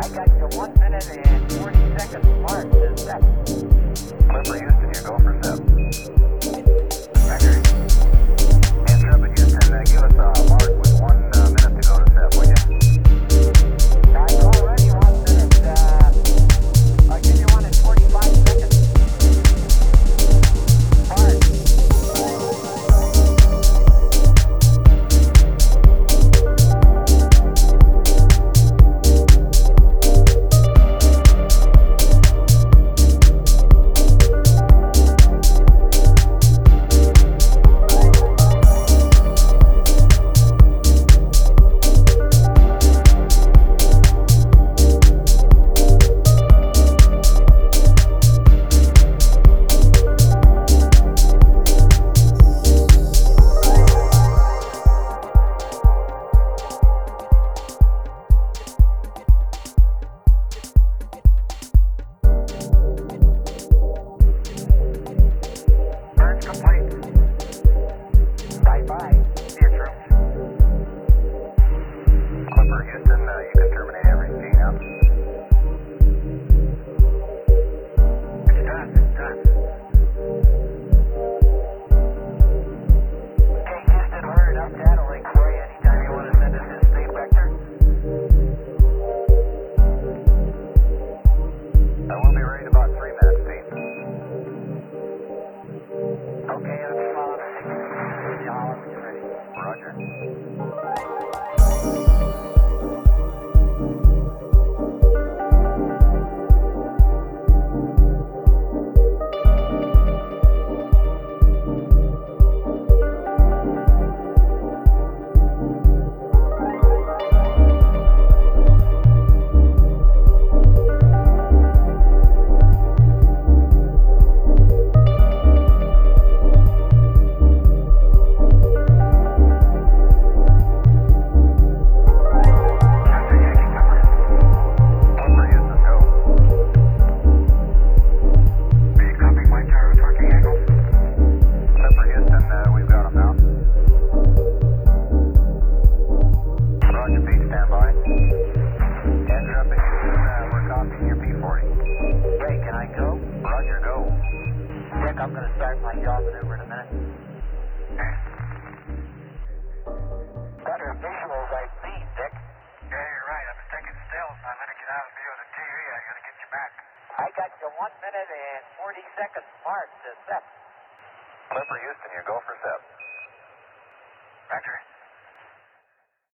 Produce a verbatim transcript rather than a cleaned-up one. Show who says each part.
Speaker 1: I got you one minute and forty seconds mark to set.
Speaker 2: Clipper Houston, you go for set. Roger. Intrepid Houston, uh, give us a mark with one uh, minute to go to set, will you?
Speaker 1: I'm already one minute. Uh, I'll give you one in forty-five seconds. Mark.
Speaker 2: Complete.
Speaker 1: Bye-bye.
Speaker 2: See you, troops. Clipper Houston, uh, you can terminate every G now. It's done. It's done.
Speaker 1: Okay, Houston, we're enough data link for you anytime you want to send us this speed vector.
Speaker 2: I will be ready in about three minutes, Pete.
Speaker 1: Okay, I'm following. Y'all, when you're ready.
Speaker 2: Roger.
Speaker 1: I'm going to start my yaw maneuver in a minute. Better visuals I see, Dick.
Speaker 2: Yeah, you're right. I've been taking stills. I let it get out of view of the T V. I got to get you back.
Speaker 1: I got you one minute and forty seconds mark to set.
Speaker 2: Clipper Houston, you go for set. Roger.